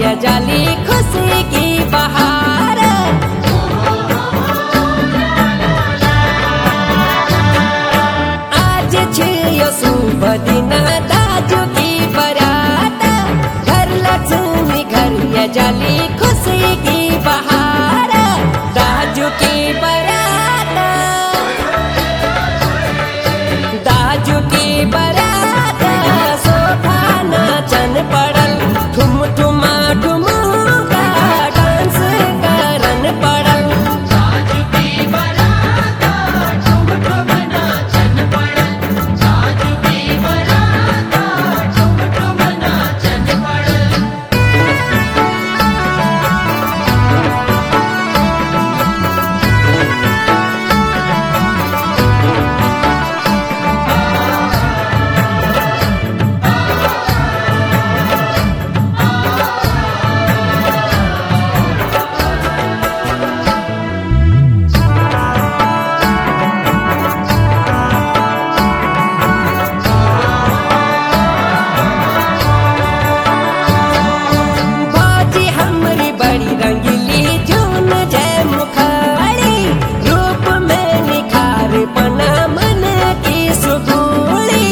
जाली खुशी की बहार। आज छियो शुभ दिन दाजू की बरात, घर लक्ष्मी घर जाली खुशी की बहार। दाजू की बरात, दाजू की बरात, सोफा नाचन पड़ल, ठुम ठुमा ठुमुका डांस करन पड़ल। दाजू की बरात, ठुम ठुम नाचन पड़ल। दाजू की बरात, ठुम ठुम नाचन पड़ल। भौजी हमरी बड़ी रंगीली जून जय मुखारी, रूप में निखार बना मन की सुगुड़ी।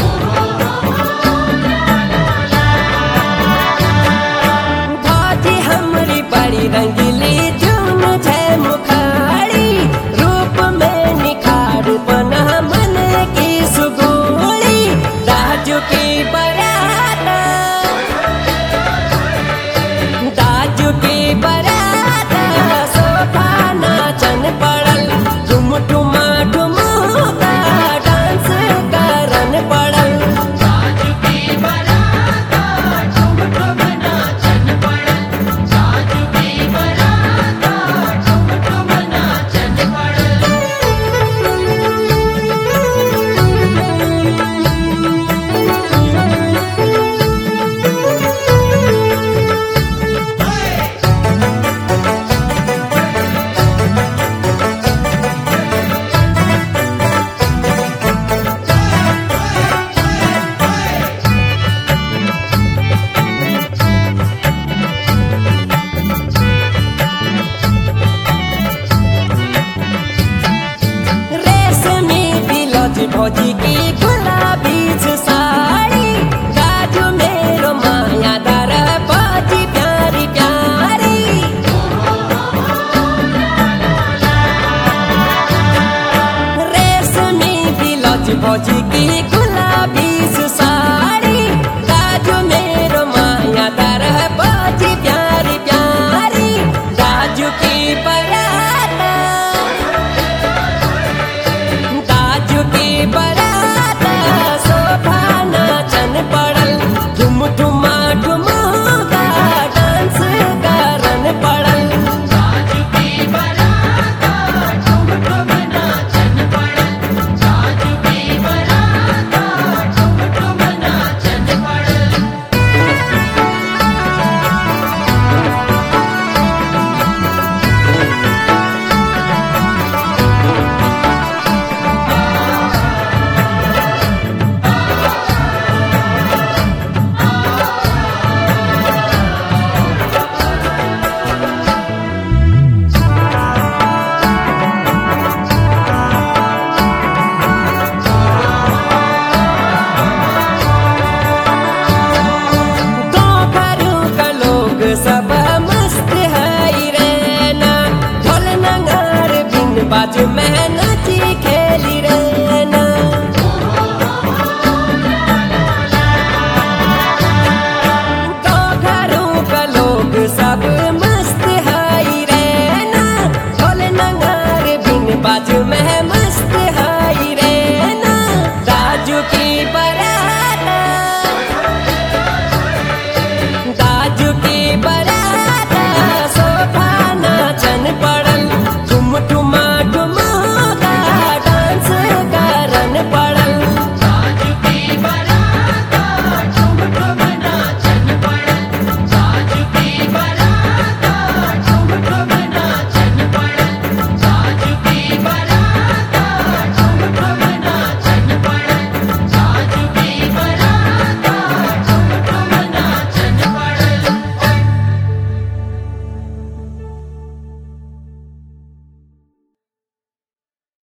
भौजी हमरी बड़ी रंगीली जून जय मुखारी, रूप में निखार बना मन की सुगुड़ी। दाजू की बरात, दाजू की बरात, सोफा नाचन पड़ल, ठुम ठुमा ठुमुका डांस करन पड़ल। दाजू की बरात, ठुम ठुम नाचन पड़ल। दाजू की बरात, ठुम ठुम नाचन पड़ल। रेशमी बिलौज भौजी की गुलाबी सी साड़ी, दाजू मेरो मायादार भौजी प्यारी प्यारी। रेशमी बिलौज भौजी की गुलाबी सी साड़ी, दाजू मेरो मायादार भौजी प्यारी प्यारी। दाजू की बरात, दाजू की बरात, सोफा नाचन पड़ल, ठुम ठुमा ठुमुका डांस करन पड़ल। दाजू की बरात, ठुम ठुम नाचन पड़ल। दाजू की बरात, ठुम ठुम नाचन पड़ल। गाँव भरू का लोग सब मस्त है रहना, ढोल नगार बिन बाजू में नाची खेली रहना। गाँव घरू का लोग सब मस्त है रहना, ढोल नगार बिन बाजू में